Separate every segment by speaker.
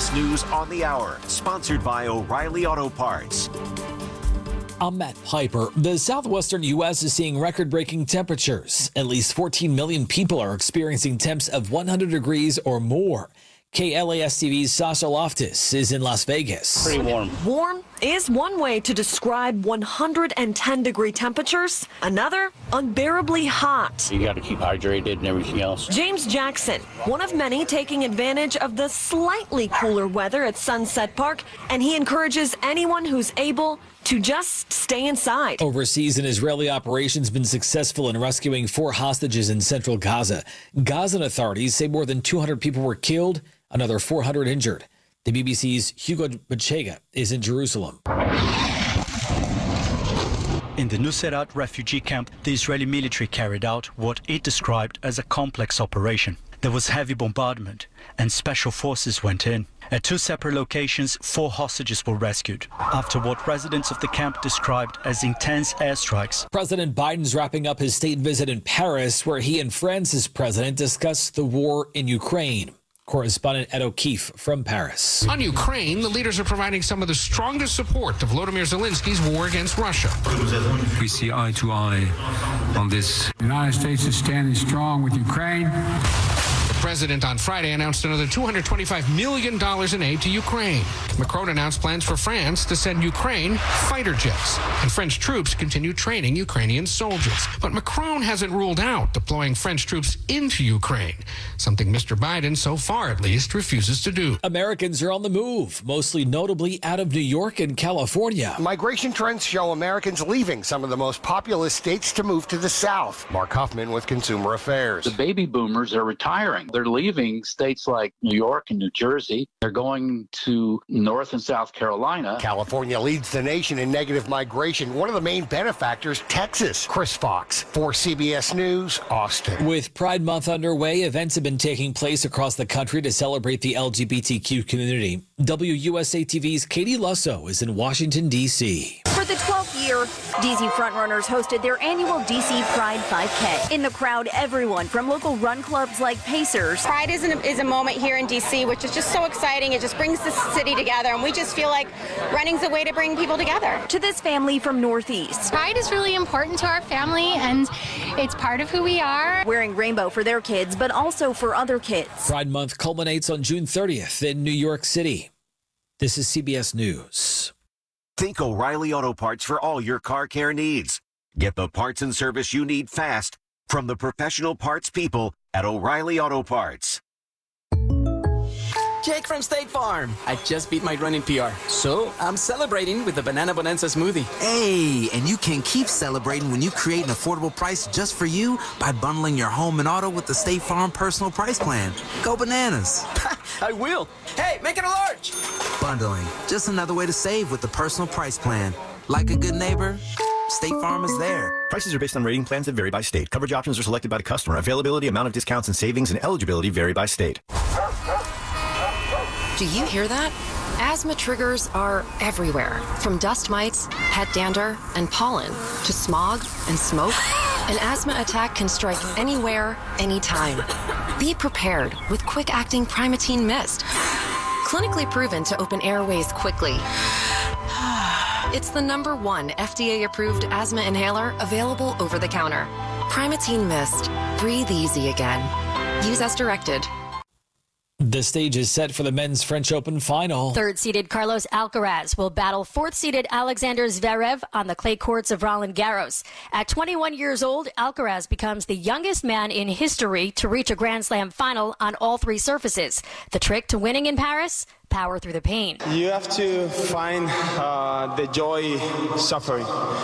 Speaker 1: CBS News on the Hour, sponsored by O'Reilly Auto Parts.
Speaker 2: I'm Matt Piper. The southwestern U.S. is seeing record-breaking temperatures. At least 14 million people are experiencing temps of 100 degrees or more. KLAS-TV's Sasha Loftus is in Las Vegas.
Speaker 3: Pretty warm.
Speaker 4: Warm is one way to describe 110-degree temperatures. Another, unbearably hot.
Speaker 3: You got to keep hydrated and everything else.
Speaker 4: James Jackson, one of many taking advantage of the slightly cooler weather at Sunset Park, and he encourages anyone who's able to just stay inside.
Speaker 2: Overseas, an Israeli operation's been successful in rescuing 4 hostages in central Gaza. Gazan authorities say more than 200 people were killed, another 400 injured. The BBC's Hugo Bachega is in Jerusalem.
Speaker 5: In the Nuseirat refugee camp, the Israeli military carried out what it described as a complex operation. There was heavy bombardment and special forces went in. At 2 separate locations, 4 hostages were rescued after what residents of the camp described as intense airstrikes.
Speaker 2: President Biden's wrapping up his state visit in Paris, where he and France's president discussed the war in Ukraine. Correspondent Ed O'Keefe from Paris.
Speaker 6: On Ukraine, the leaders are providing some of the strongest support to Volodymyr Zelensky's war against Russia.
Speaker 7: We see eye to eye on this.
Speaker 8: The United States is standing strong with Ukraine.
Speaker 6: The president on Friday announced another $225 million in aid to Ukraine. Macron announced plans for France to send Ukraine fighter jets, and French troops continue training Ukrainian soldiers. But Macron hasn't ruled out deploying French troops into Ukraine, something Mr. Biden, so far at least, refuses to do.
Speaker 2: Americans are on the move, mostly notably out of New York and California.
Speaker 9: Migration trends show Americans leaving some of the most populous states to move to the South. Mark Huffman with Consumer Affairs.
Speaker 10: The baby boomers are retiring. They're leaving states like New York and New Jersey. They're going to North and South Carolina.
Speaker 9: California leads the nation in negative migration. One of the main benefactors, Texas. Chris Fox for CBS News, Austin.
Speaker 2: With Pride Month underway, events have been taking place across the country to celebrate the LGBTQ community. WUSA TV's Katie Lusso is in Washington, D.C.
Speaker 11: For the 12th year, D.C. frontrunners hosted their annual D.C. Pride 5K. In the crowd, everyone from local run clubs like Pacers.
Speaker 12: Pride is a moment here in D.C. which is just so exciting. It just brings the city together, and we just feel like running's a way to bring people together.
Speaker 11: To this family from Northeast.
Speaker 13: Pride is really important to our family, and it's part of who we are.
Speaker 11: Wearing rainbow for their kids, but also for other kids.
Speaker 2: Pride Month culminates on June 30th in New York City. This is CBS News.
Speaker 1: Think O'Reilly Auto Parts for all your car care needs. Get the parts and service you need fast from the professional parts people at O'Reilly Auto Parts.
Speaker 14: Jake from State Farm. I just beat my running PR, so I'm celebrating with the Banana Bonanza smoothie.
Speaker 15: Hey, and you can keep celebrating when you create an affordable price just for you by bundling your home and auto with the State Farm Personal Price Plan. Go bananas.
Speaker 14: I will. Hey, make it a large.
Speaker 15: Bundling, just another way to save with the Personal Price Plan. Like a good neighbor, State Farm is there.
Speaker 16: Prices are based on rating plans that vary by state. Coverage options are selected by the customer. Availability, amount of discounts and savings, and eligibility vary by state.
Speaker 17: Do you hear that? Asthma triggers are everywhere, from dust mites, head dander, and pollen, to smog and smoke. An asthma attack can strike anywhere, anytime. Be prepared with quick-acting Primatene Mist. Clinically proven to open airways quickly. It's the #1 FDA-approved asthma inhaler available over the counter. Primatene Mist. Breathe easy again. Use as directed.
Speaker 2: The stage is set for the men's French Open final.
Speaker 18: Third-seeded Carlos Alcaraz will battle fourth-seeded Alexander Zverev on the clay courts of Roland Garros. At 21 years old, Alcaraz becomes the youngest man in history to reach a Grand Slam final on all 3 surfaces. The trick to winning in Paris? Power through the pain.
Speaker 19: You have to find the joy suffering.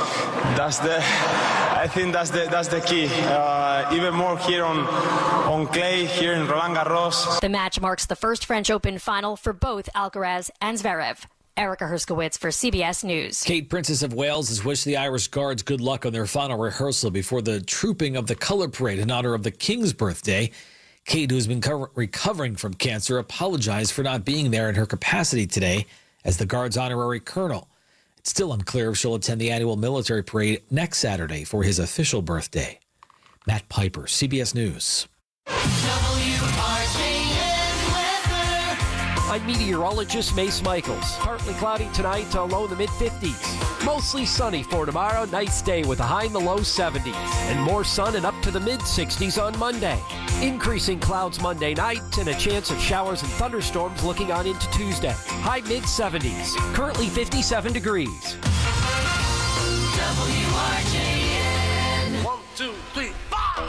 Speaker 19: I think that's the key. Even more here on clay, here in Roland Garros.
Speaker 18: The match marks the first French Open final for both Alcaraz and Zverev. Erica Herskowitz for CBS News.
Speaker 2: Kate, Princess of Wales, has wished the Irish Guards good luck on their final rehearsal before the trooping of the colour parade in honor of the King's birthday. Kate, who's been recovering from cancer, apologized for not being there in her capacity today as the Guard's honorary colonel. It's still unclear if she'll attend the annual military parade next Saturday for his official birthday. Matt Piper, CBS News.
Speaker 20: A I'm meteorologist Mace Michaels. Partly cloudy tonight, low in the mid-50s. Mostly sunny for tomorrow. Nice day with a high in the low 70s. And more sun and up to the mid-60s on Monday. Increasing clouds Monday night and a chance of showers and thunderstorms looking on into Tuesday. High mid-70s. Currently 57 degrees.
Speaker 21: WRJN. 1, 2, 3, 4.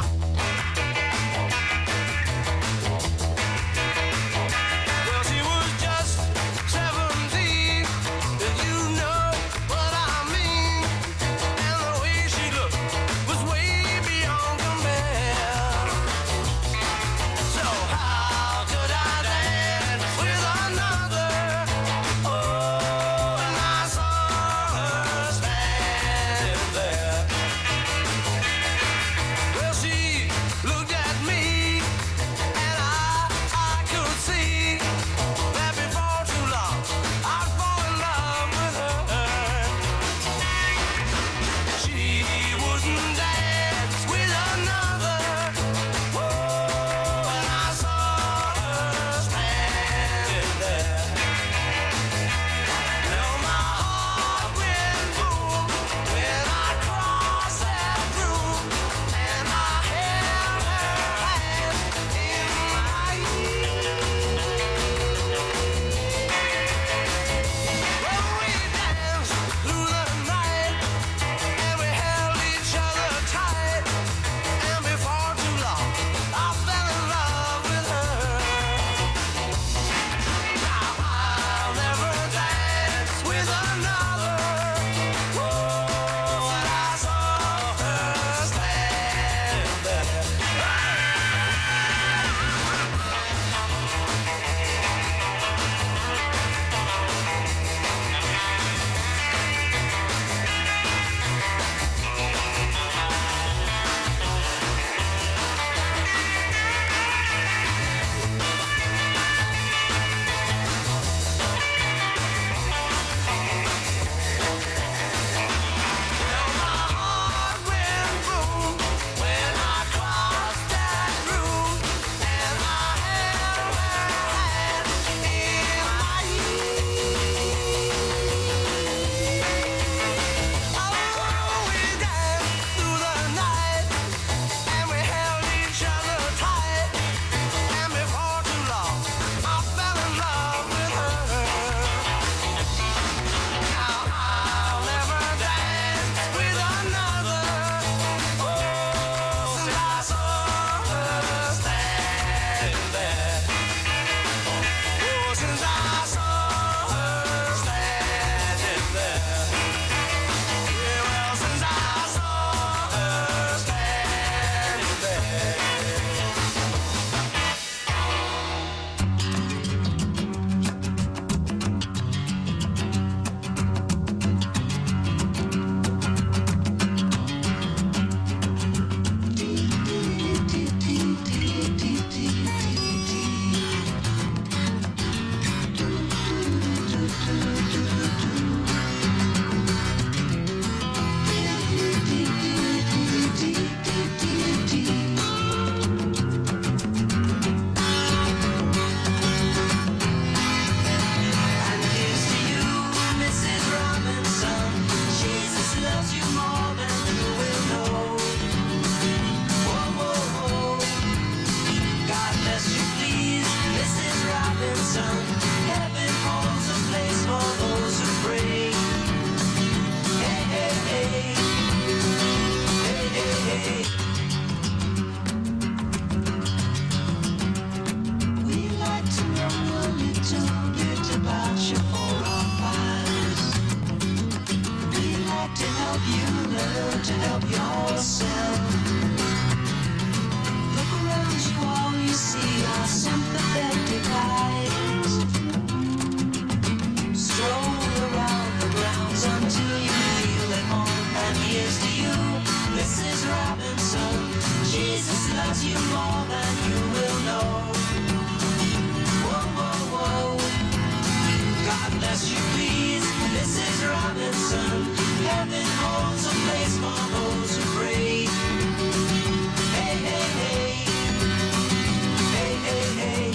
Speaker 21: Hey, hey, hey.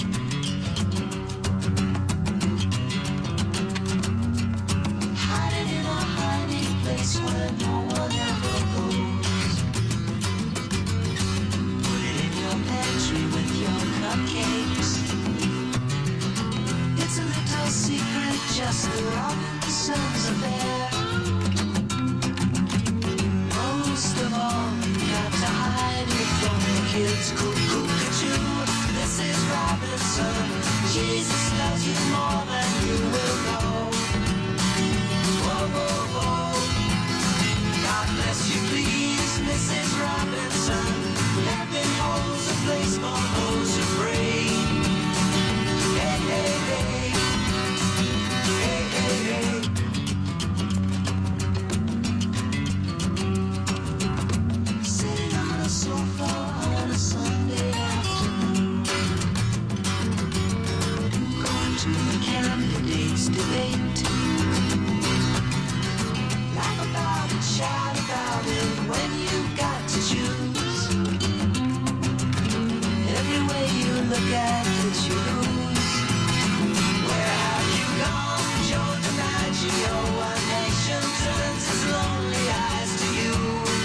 Speaker 3: place where no one ever goes. Put it in your pantry with your cupcakes. It's a little secret, just the Robinsons affair. Most of all, you got to hide it from the kids. Cuckoo-cuckoo, this is Robinson. Jesus loves you more than you will know. Whoa, whoa, whoa. God bless you, please, Mrs. Robinson. Heaven holds a place for those who pray. Hey, hey, hey. Hey, hey, hey. Sitting on a sofa on a Sunday afternoon, going to the candidates' debate. Laugh about it, shout about it when you got to choose. Every way you look at it, you lose. Where have you gone, Joe DiMaggio? A nation turns its lonely eyes to you.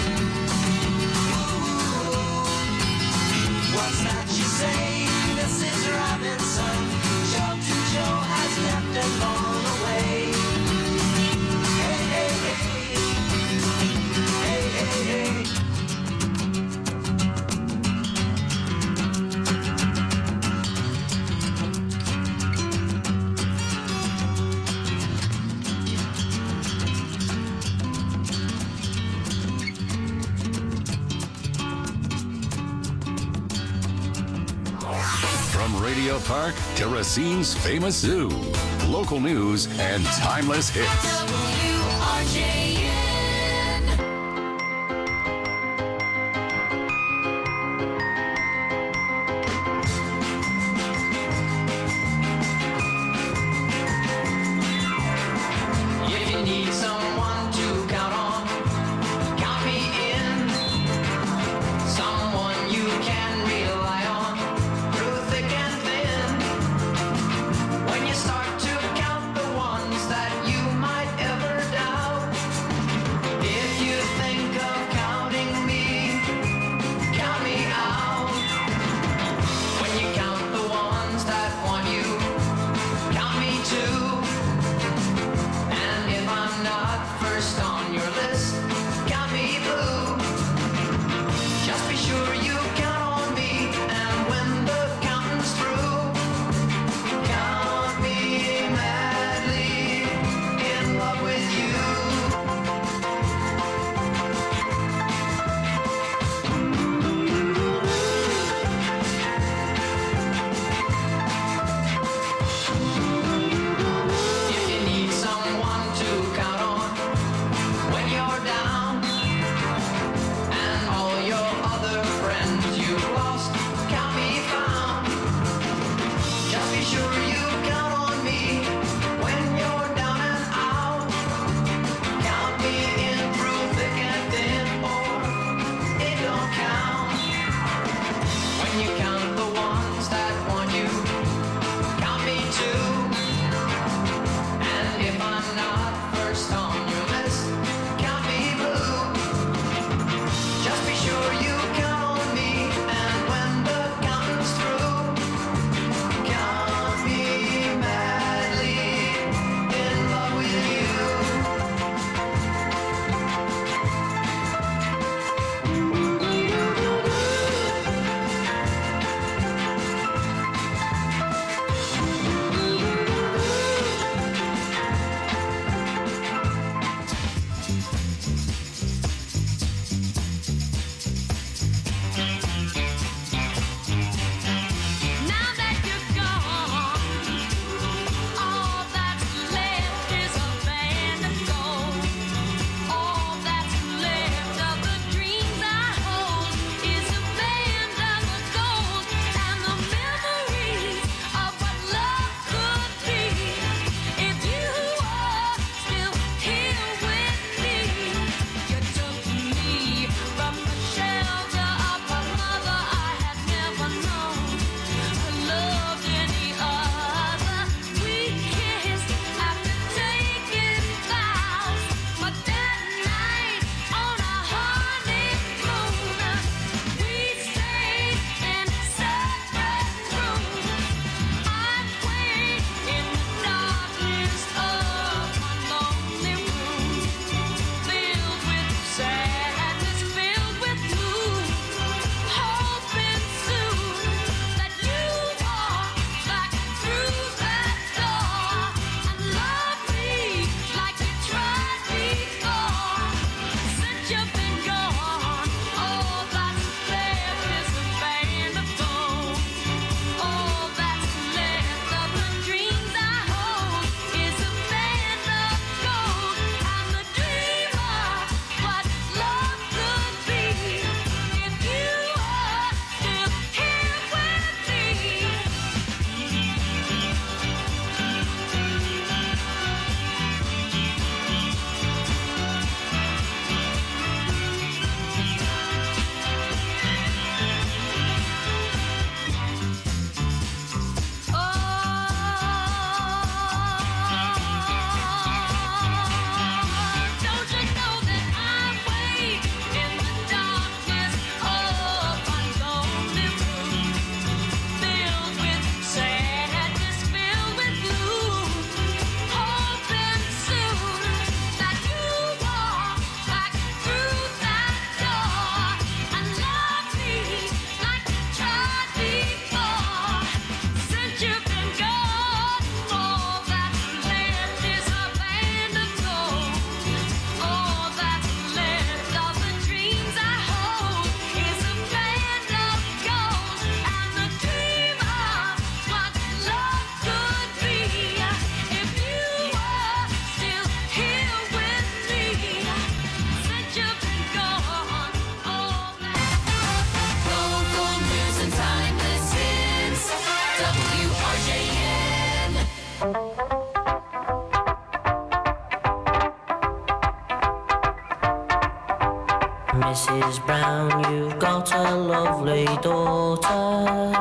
Speaker 3: Ooh, what's that you say, Mrs. Robinson? Joe to Joe has left and gone away. Hey, hey, hey. Hey, hey, hey.
Speaker 22: From Radio Park to Racine's famous zoo, local news and timeless hits.
Speaker 3: If you need someone to count on, count me in. Someone you can rely on through thick and thin. When you start to count the ones that you might ever doubt, if you think of counting me, count me out. When you count the ones that want you, count me too. And if I'm not first on your list, count me blue. Just be sure you count on me, and when the counting's through, count me madly in love with you. If you need someone to count on when you're down, Mrs. Brown, you've got a lovely daughter.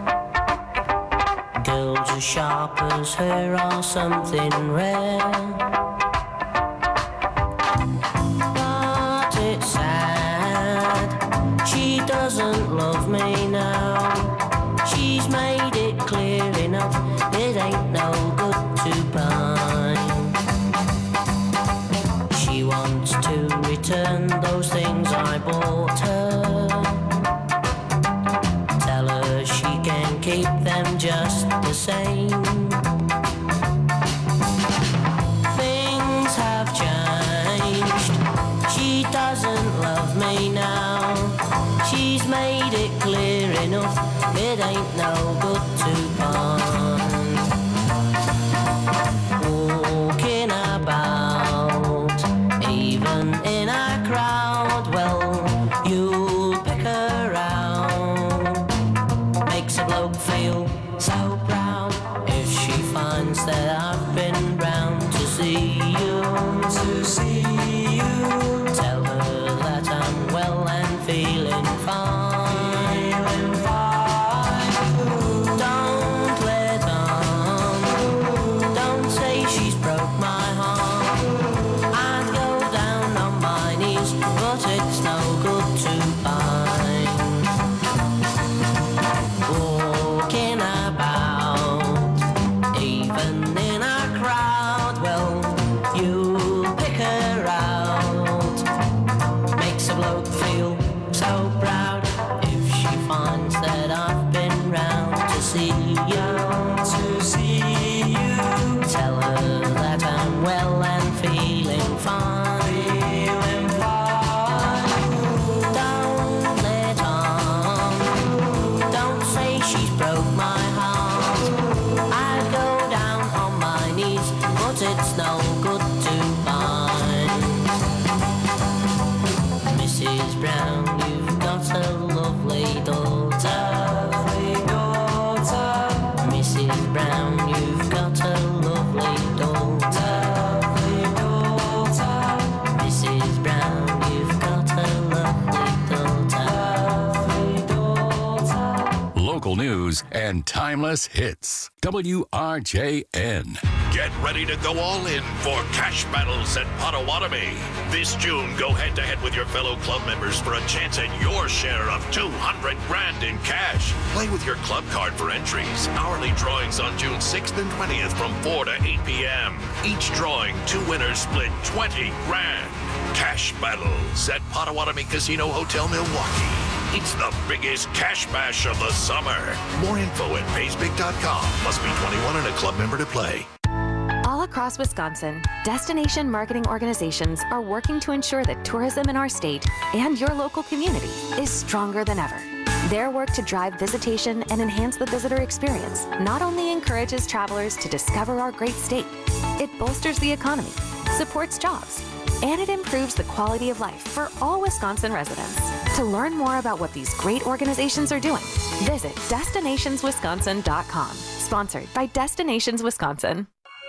Speaker 3: Girls as sharp as her are something rare. But it's sad, she doesn't love me now. She's made it clear enough, it ain't no good to pine. She wants to return those things I bought her. Tell her she can keep them just the same. Things have changed, she doesn't love me now. She's made it clear enough, it ain't no good to pine. Walking about, even in a crowd, well, you'll pick her out. Makes a bloke feel so proud if she finds that I've been round to see you. Tell her that I'm well and feeling fine. Don't let on, don't say she's broke my heart. I'd go down on my knees, but it's no good to pine. Walking about, even in a crowd, well, you'll pick her out. Makes a bloke feel so proud if she finds that I've been round to see you. Tell her that I'm well and feeling fine. Don't let on, don't say she's broke my heart. I'd go down on my knees, but it's no good to pine. Mrs. Brown, you've got a lovely daughter. Mrs. Brown, you've got a lovely daughter. Mrs. Brown, you've got a lovely daughter.
Speaker 22: Local news and timeless hits. WRJN.
Speaker 4: Get ready to go all in for Cash Battles at Potawatomi. This June, go head-to-head with your fellow club members for a chance at your share of $200 grand in cash. Play with your club card for entries. Hourly drawings on June 6th and 20th from 4 to 8 p.m. Each drawing, 2 winners split 20 grand. Cash Battles at Potawatomi Casino Hotel, Milwaukee. It's the biggest cash bash of the summer. More info at paysbig.com. Must be 21 and a club member to play.
Speaker 17: All across Wisconsin, destination marketing organizations are working to ensure that tourism in our state and your local community is stronger than ever. Their work to drive visitation and enhance the visitor experience not only encourages travelers to discover our great state, it bolsters the economy, supports jobs, and it improves the quality of life for all Wisconsin residents. To learn more about what these great organizations are doing, visit destinationswisconsin.com. Sponsored by Destinations Wisconsin.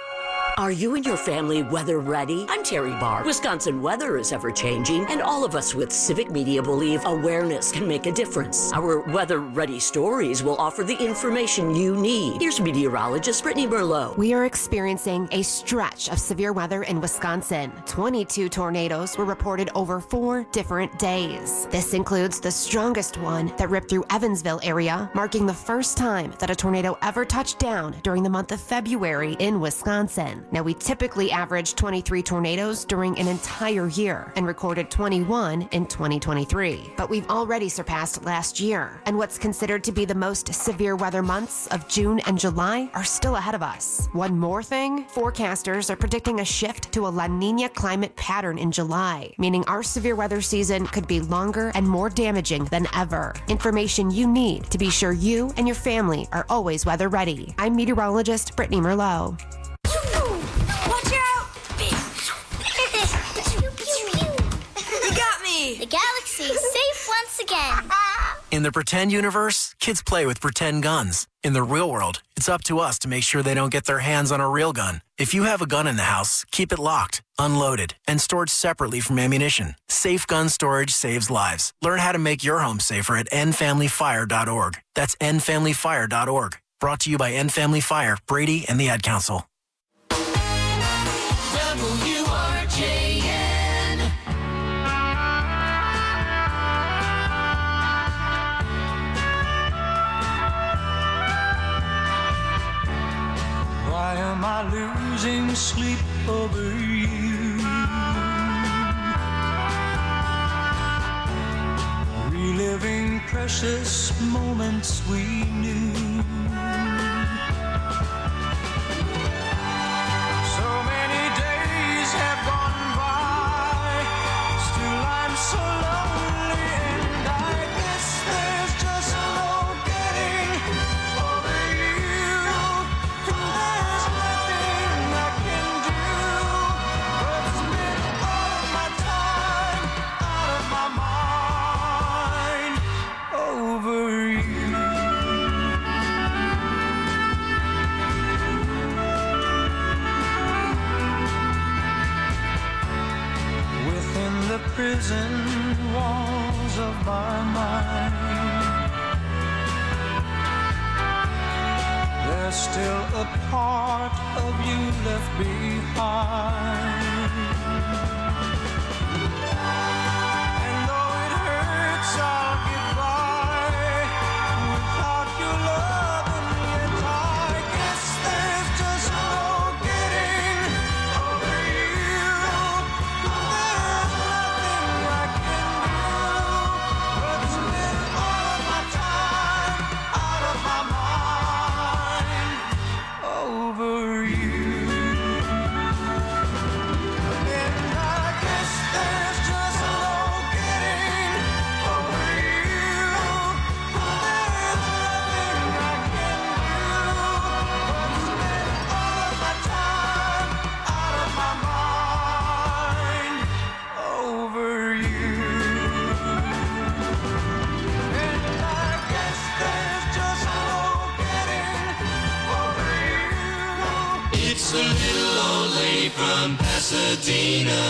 Speaker 5: Are you and your family weather ready? I'm Terry Barr. Wisconsin weather is ever changing, and all of us with Civic Media believe awareness can make a difference. Our weather ready stories will offer the information you need. Here's meteorologist Brittany Merlot.
Speaker 23: We are experiencing a stretch of severe weather in Wisconsin. 22 tornadoes were reported over 4 different days. This includes the strongest one that ripped through Evansville area, marking the first time that a tornado ever touched down during the month of February in Wisconsin. Now, we typically average 23 tornadoes during an entire year and recorded 21 in 2023. But we've already surpassed last year, and what's considered to be the most severe weather months of June and July are still ahead of us. One more thing, forecasters are predicting a shift to a La Niña climate pattern in July, meaning our severe weather season could be longer and more damaging than ever. Information you need to be sure you and your family are always weather ready. I'm meteorologist Brittany Merlot.
Speaker 3: Watch out! You got me!
Speaker 24: The galaxy is safe once again.
Speaker 25: In the pretend universe, kids play with pretend guns. In the real world, it's up to us to make sure they don't get their hands on a real gun. If you have a gun in the house, keep it locked, unloaded, and stored separately from ammunition. Safe gun storage saves lives. Learn how to make your home safer at endfamilyfire.org. That's endfamilyfire.org. Brought to you by End Family Fire, Brady, and the Ad Council.
Speaker 3: WRJN.
Speaker 6: Why am I losing sleep over you? Reliving precious moments we knew. So many days have gone by, still I'm so lonely, and I guess there's just no getting over you. There's nothing I can do but spend all of my time out of my mind over you. Within the prison walls of my mind, there's still a part of you left behind. And though it hurts, I'll get by without your love, and yet I guess there's just no getting over you. There's nothing I can do but spend all of my time out of my mind over you. And I guess there's just no getting over you. There's nothing I can do but spend all of my time out of my mind over you. And I guess there's just no getting over you.
Speaker 3: It's the little old lady from Pasadena.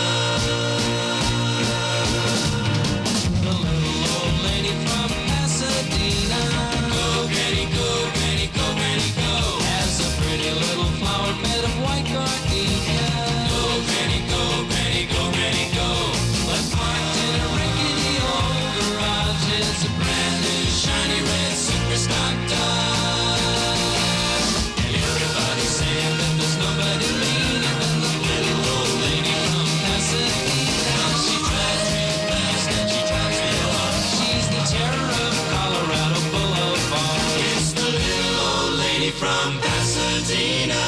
Speaker 3: The little old lady from Pasadena. Go, Granny, go, Granny, go, Granny, go. Has a pretty little flower bed of white gardenia. Go, Granny, go, Granny, go, Granny, go. But parked in a rickety old garage is a brand new shiny red super stock Dodge. And everybody's saying that there's nobody meaner than the little old lady from Pasadena. She drives real fast and she drives real hard. She's the terror of Colorado Boulevard. It's the little old lady from Pasadena.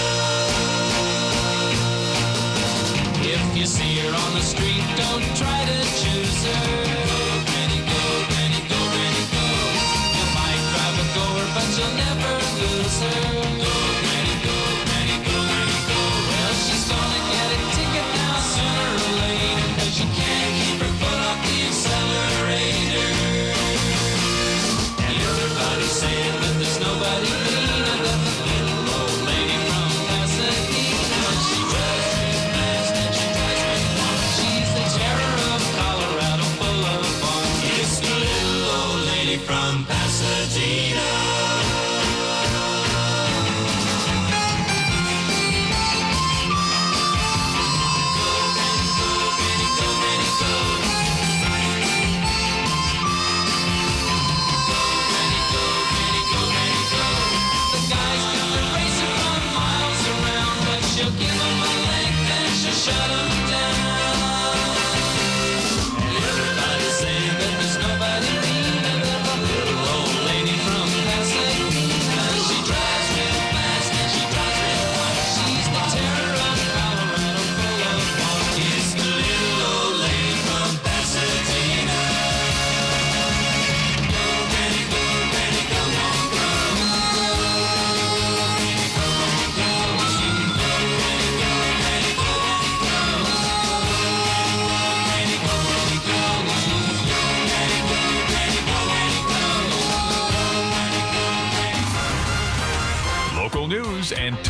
Speaker 3: If you see her on the street, don't try to choose her. Go, Granny, go, Granny, go, Granny, go. You might drive a goer, but you'll never lose her. Go, Granny, go, Granny, go, Granny, go. Well, she's gonna get a ticket now sooner or later, 'cause you can't keep her foot off the accelerator. And everybody's saying that there's nobody meaner than the little old lady from Pasadena. She drives real fast and she drives real hard. She's the terror of Colorado Boulevard.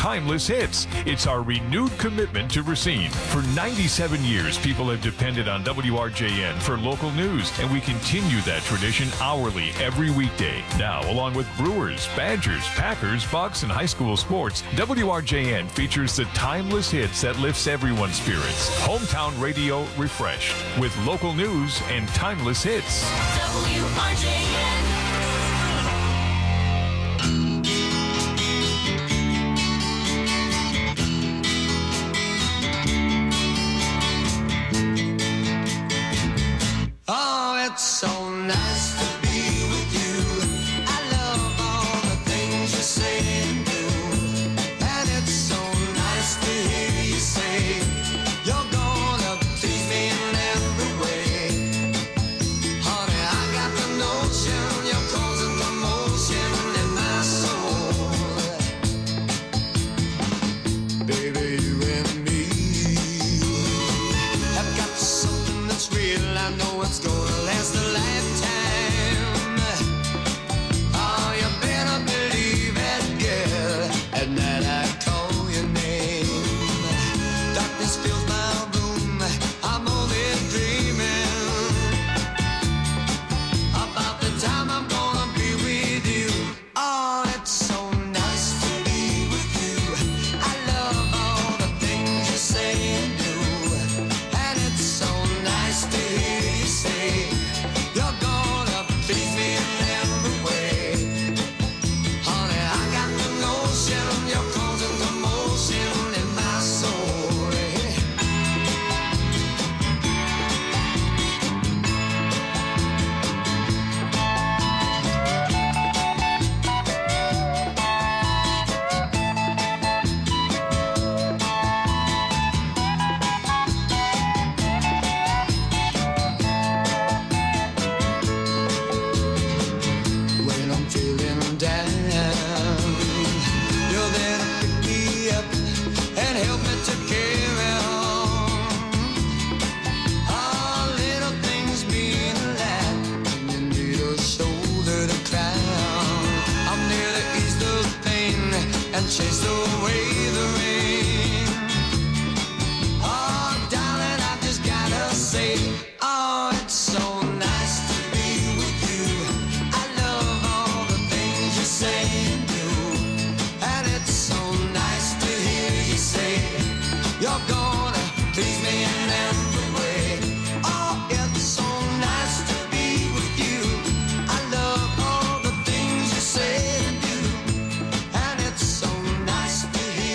Speaker 7: timeless hits. It's our renewed commitment to Racine. For 97 years, people have depended on WRJN for local news, and we continue that tradition hourly every weekday. Now, along with Brewers, Badgers, Packers, Bucks, and high school sports, WRJN features the timeless hits that lifts everyone's spirits. Hometown radio refreshed with local news and timeless hits.
Speaker 3: WRJN. Oh, it's so nice to be with you. I love all the things you say and do. And it's so nice to hear you say you're gonna please me in every way. Honey, I got the notion you're causing commotion in my soul. Baby, you and me have got something that's real. I know it's gonna last a lifetime. Oh, you better believe it, girl. At night I call your name. Darkness fills my room. I'm only dreaming about the time I'm gonna be with you. Oh, it's so nice to be with you. I love all the things you say and do. And it's so nice to hear you say you're gonna please me in every way. Honey, I got the notion you're causing commotion in my soul. When I'm feeling down, you're there to pick me up and help me to carry on. All little things mean a lot when you need a shoulder to cry on. I'm there to ease the pain and chase away the rain. Oh, darling, I've just gotta say, oh, it's so nice to be with you. I love all the things you say and do. And it's so nice to hear you say you're gonna please me in every way. Oh, it's so nice to be with you. I love all the things you say and do. And it's so nice to hear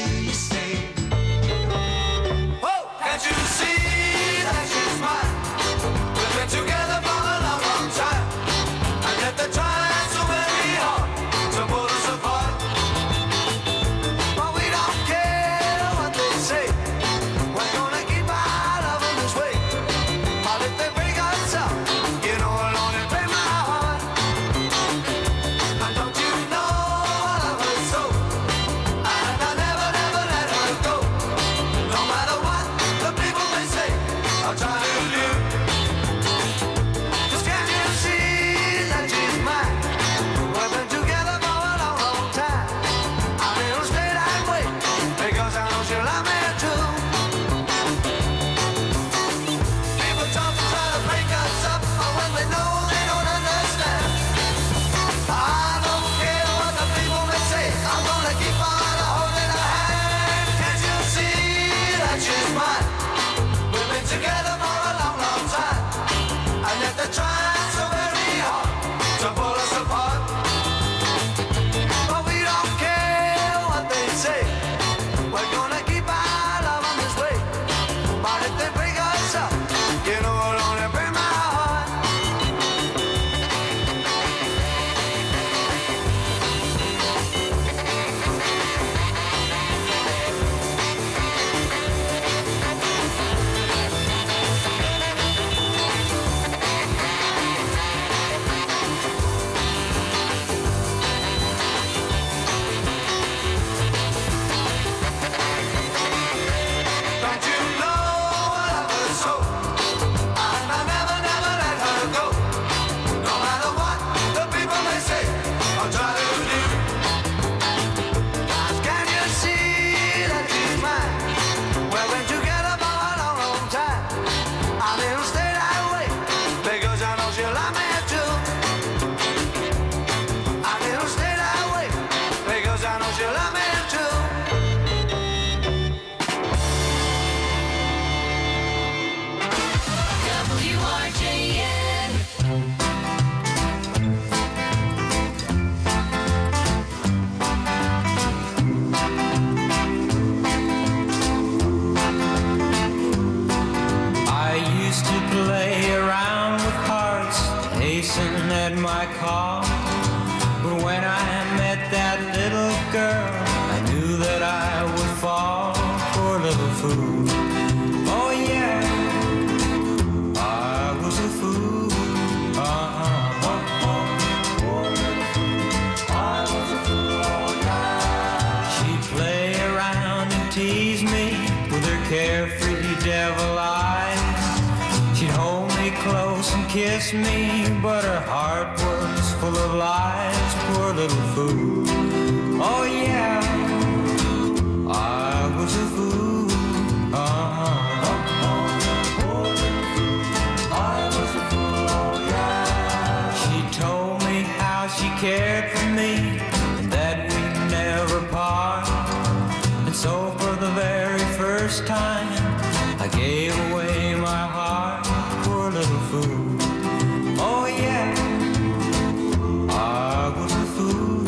Speaker 6: car. But when I met that little girl, I knew that I would fall. Poor little fool. Oh yeah, I was a fool. Poor little fool. I was a fool. Oh yeah. She'd play around and tease me with her carefree devil eyes. She'd hold me close and kiss me, but her heart was full of lies. Poor little fool. Oh yeah, I was a fool. Poor little fool. I was a fool. Oh yeah. She told me how she cared for me and that we'd never part. And so for the very first time, I gave away my heart. Poor little fool. Oh yeah, I was a fool.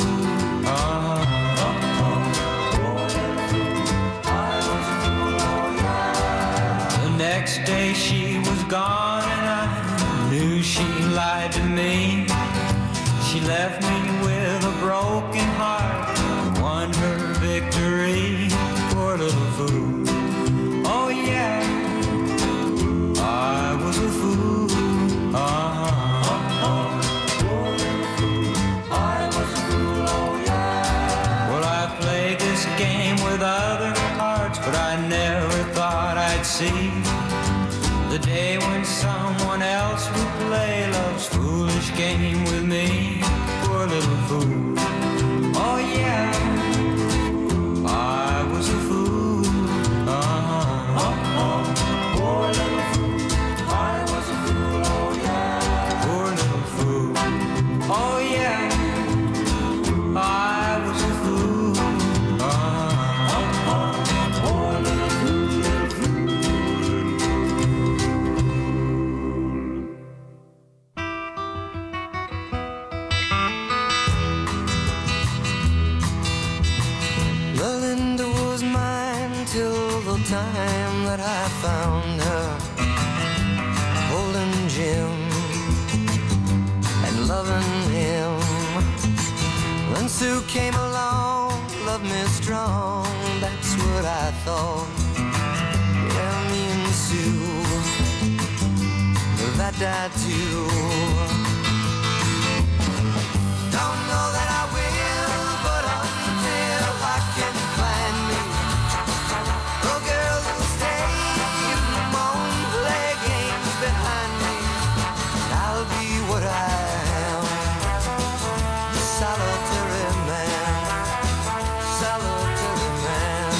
Speaker 6: Poor little fool. I was a fool. Oh yeah. The next day she was gone and I knew she lied to me. She left me with a broken heart, won her victory. Poor little fool. Oh yeah, I was a fool. Poor little fool. I was a fool. Oh yeah. Well, I played this game with other hearts, but I never thought I'd see the day when someone else would play love's foolish game with me. Poor little fool. Oh yeah, I was a fool. Poor little fool. I was a fool. Oh yeah. Poor little fool. Oh yeah, I was a fool. Poor little fool.
Speaker 3: Linda was mine till the time that I found her holding Jim and loving him. When Sue came along, loved me strong, that's what I thought. Yeah, me and Sue, that died too. Don't know that I will, but until I can find me a girl who'll stay and moan, play games behind me, I'll be what I am, a solitary man, solitary man.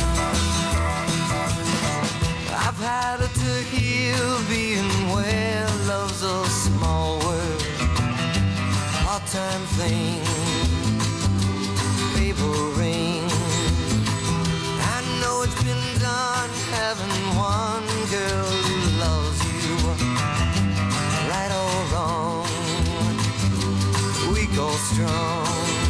Speaker 3: I've had it to heal being where love's a small world, part-time thing, paper ring. I know it's been done having one girl who loves you, right or wrong, weak or strong.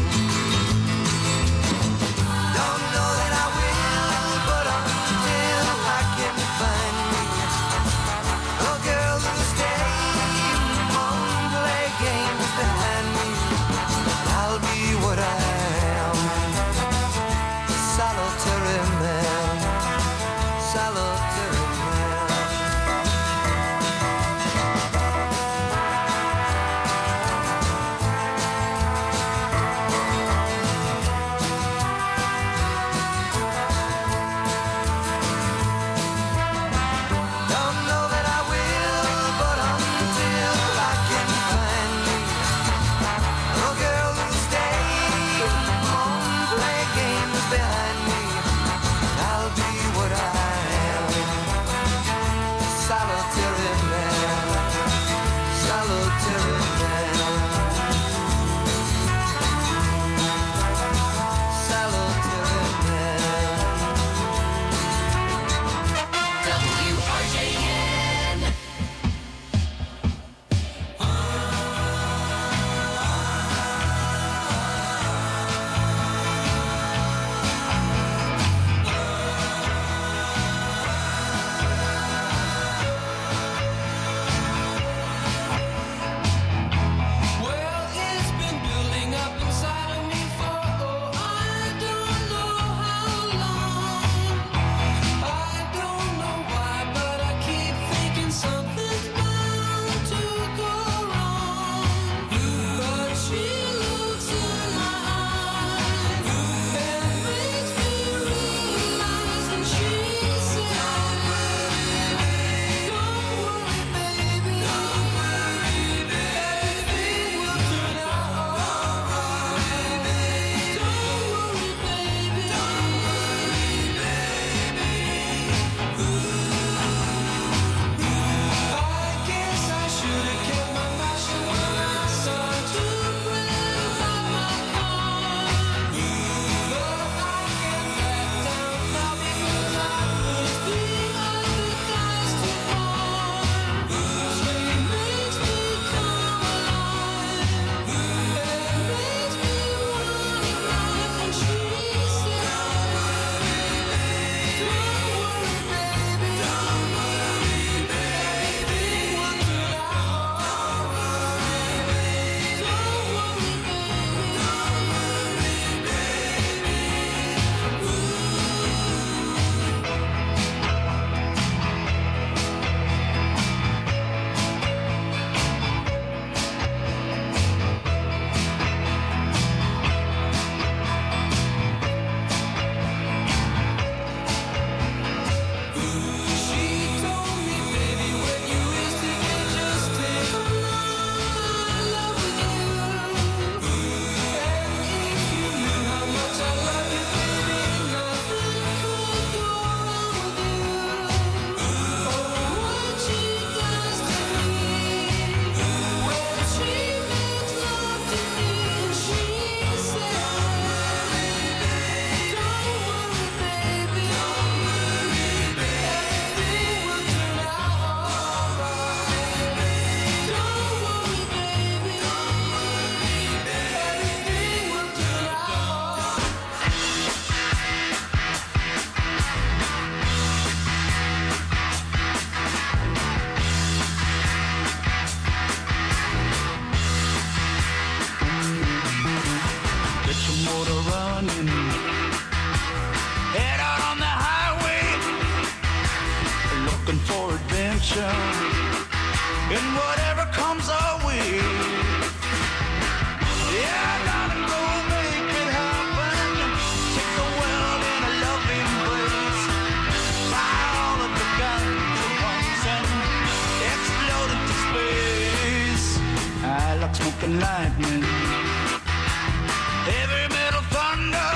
Speaker 3: Don't know that I will, but until I can find me a girl who'll stay and won't play games behind me, and whatever comes our way. Yeah, darling, go make it happen. Take the world in a loving embrace. Fire all of the guns at once and explode into space. I like smoking lightning, heavy metal thunder,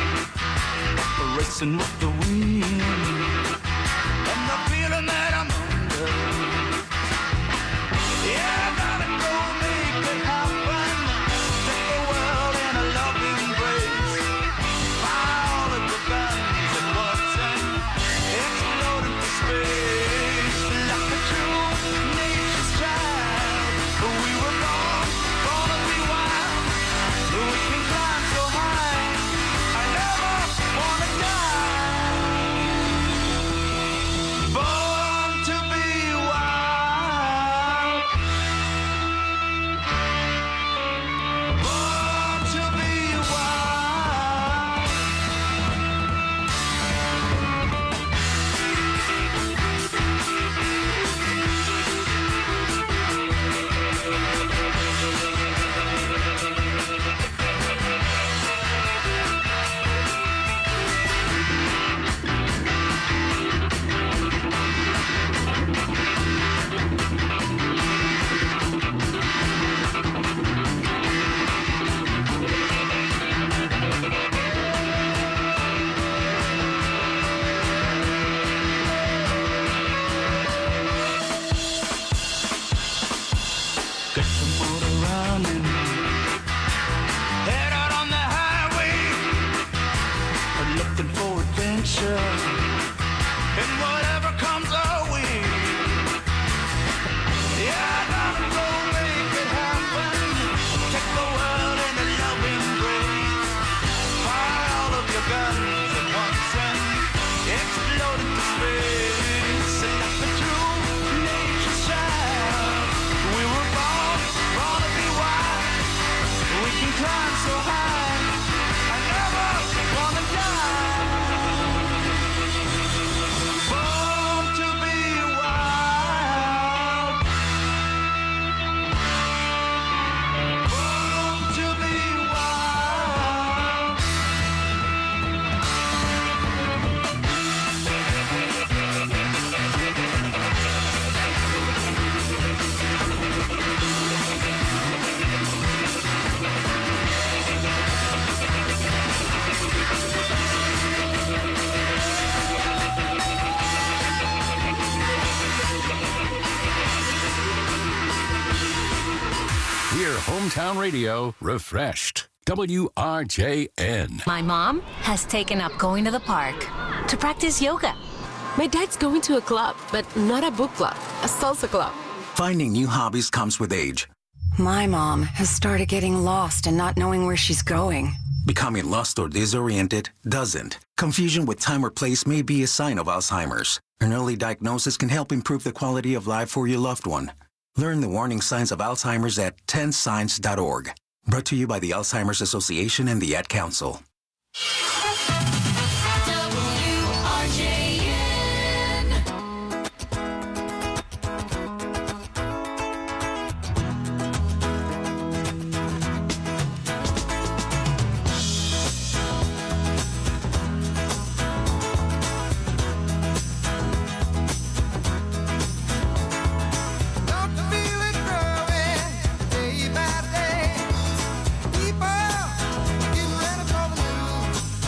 Speaker 3: racing with the wind, and the feeling that I'm under. Yeah, gotta go make it happen. Take the world in a loving embrace. Fire all of the guns at once and explode into space. Like a true nature's child, we were born to be wild. We can climb so high, I never wanna die. Born to be wild. Born to be wild. Get the motor running, head out on the highway, looking for adventure, and whatever comes our way. Yeah, gotta go make it happen. Take the world in a loving embrace. Fire all of your guns at once and explode into space. Like a true nature's child, we were born to be wild. We can climb so high, I never wanna die. Born to be wild. Born to be wild.
Speaker 22: Hear Hometown Radio refreshed. WRJN.
Speaker 8: My mom has taken up going to the park to practice yoga.
Speaker 9: My dad's going to a club, but not a book club, a salsa club.
Speaker 15: Finding new hobbies comes with age.
Speaker 10: My mom has started getting lost and not knowing where she's going.
Speaker 15: Becoming lost or disoriented doesn't. Confusion with time or place may be a sign of Alzheimer's. An early diagnosis can help improve the quality of life for your loved one. Learn the warning signs of Alzheimer's at 10signs.org. Brought to you by the Alzheimer's Association and the Ad Council.
Speaker 3: Day by day, people getting ready for the move.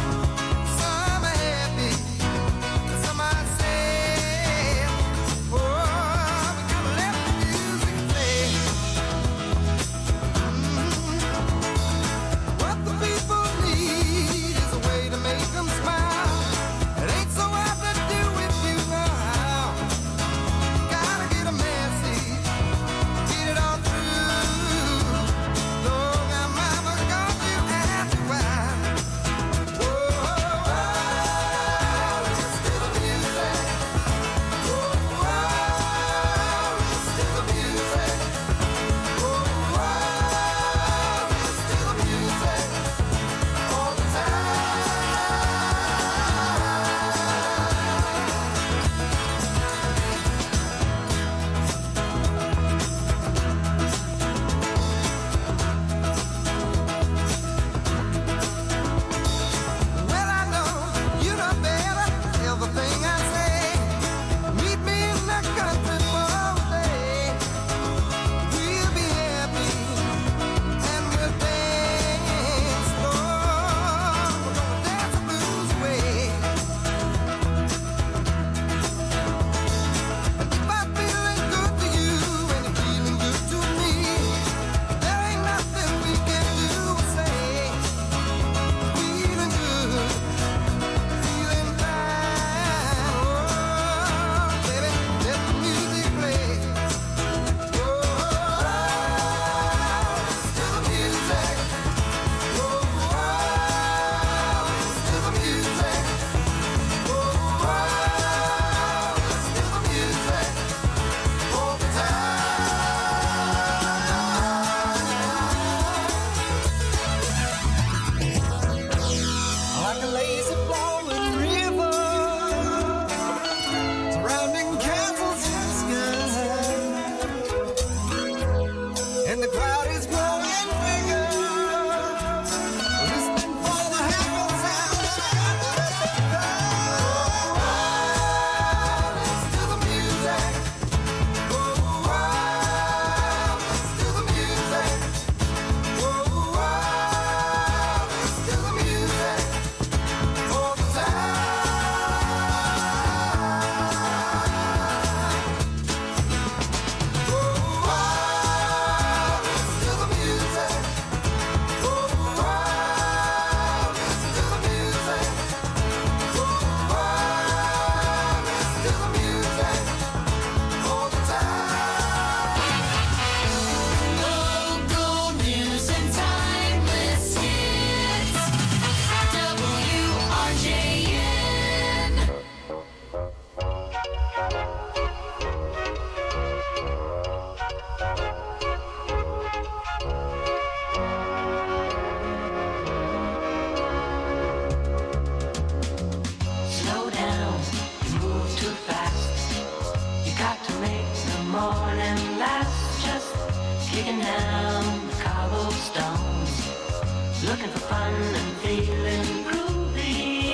Speaker 3: feeling groovy.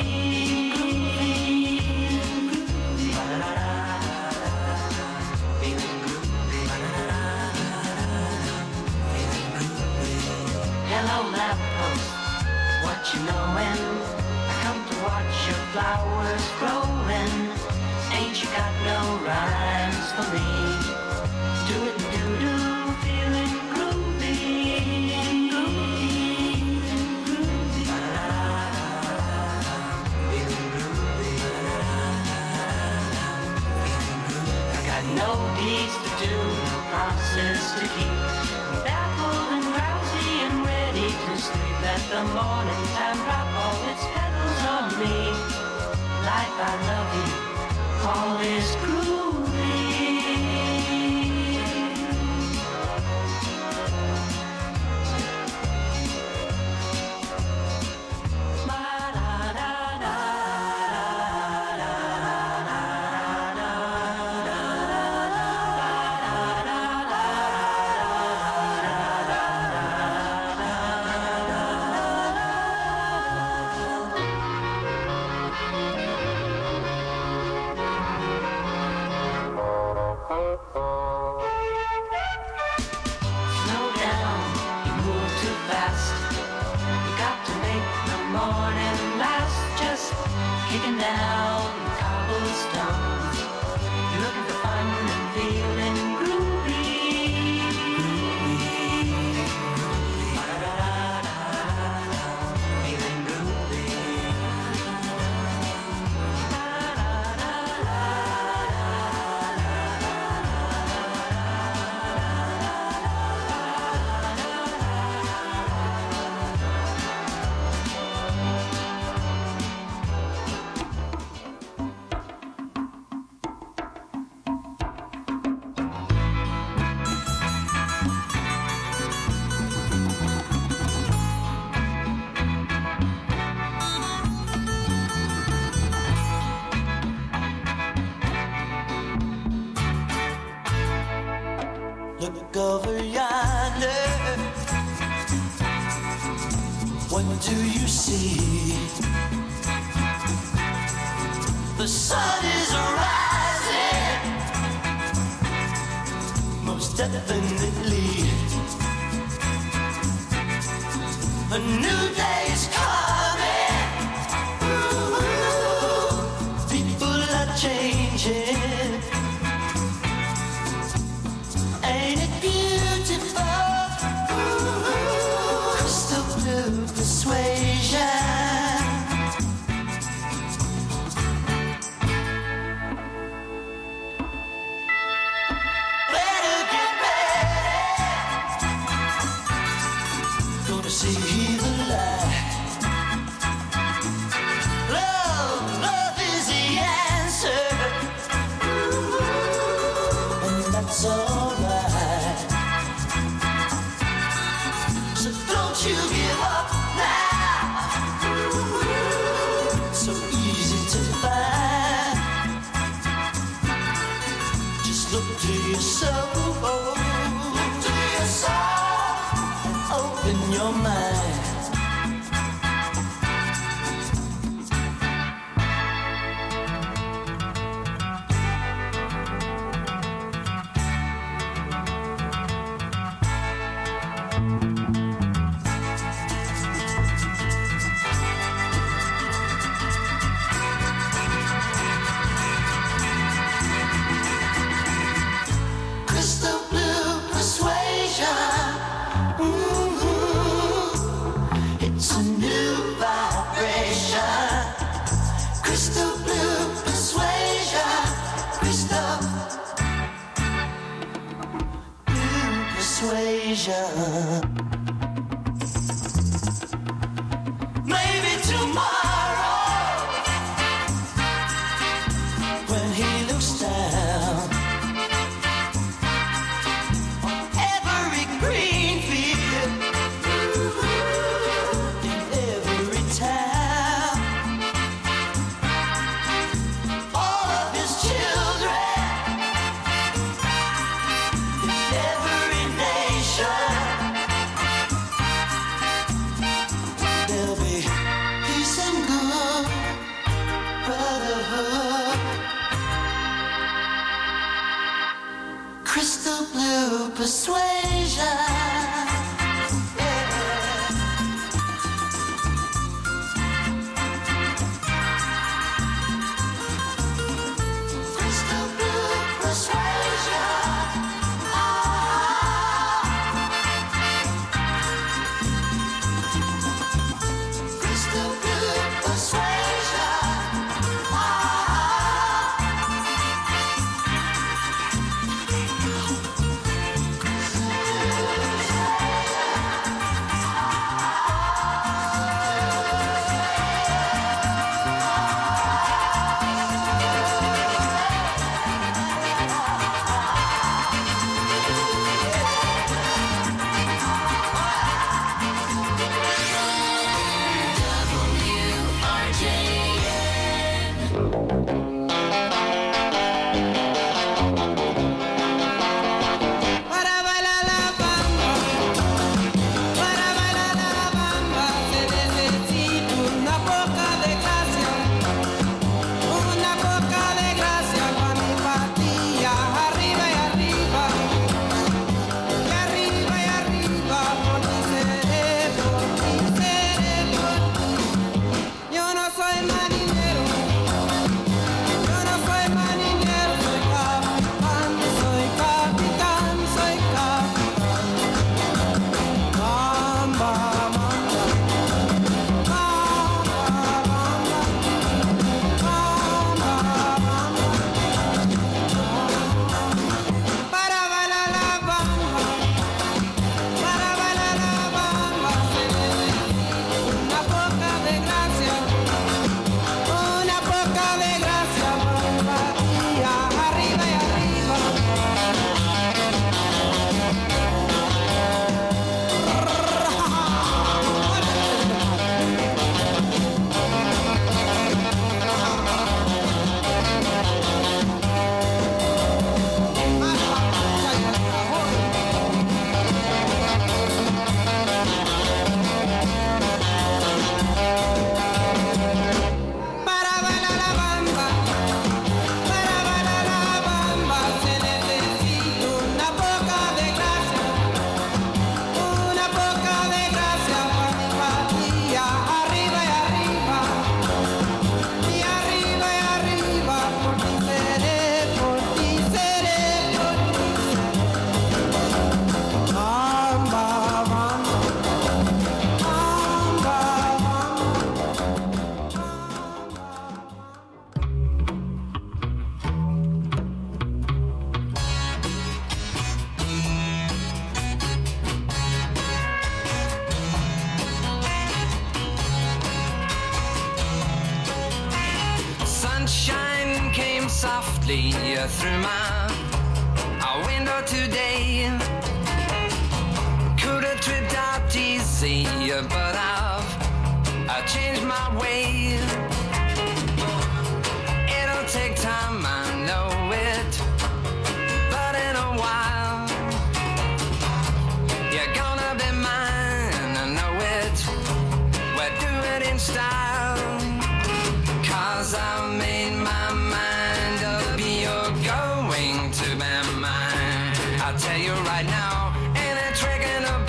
Speaker 3: Hello, lamppost, what you knowin'? I come to watch your flowers growin'. Ain't you got no rhymes for me? Do it and do-do, feeling groovy. I got no deeds to do, no promises to keep. I'm baffled and drowsy and ready to sleep. Let the morning time drop all its petals on me. Life, I love you, all is groovy. Slow down, you move too fast. You got to make the morning last. Just kicking down cobblestones. You're looking for fun and feeling groovy. Feeling groovy. Look over yonder. What do you see? The sun is rising, most definitely. A new day's coming. Ooh, people are changing. Ain't it beautiful? Ooh, crystal blue persuasion. Better get ready. Gonna see the light. Love is the answer. Ooh, and that's alright. So don't you give up now. So easy to find. Just look to your soul. Look to your soul and open your mind. Crystal blue persuasion. It's a new vibration. Crystal blue persuasion. Crystal blue persuasion. Maybe tomorrow, when he looks down on every green field, in every town, all of his children, in every nation, persuasion. Crystal blue persuasion. Crystal blue persuasion.
Speaker 6: Sunshine came softly through my window today. Could have tripped out easy, but I've changed my way. It'll take time, I know it, but in a while you're gonna be mine, I know it. We'll do it in style, 'cause I've made my mind up, you're going to be mine. I'll tell you right now, ain't it tricking up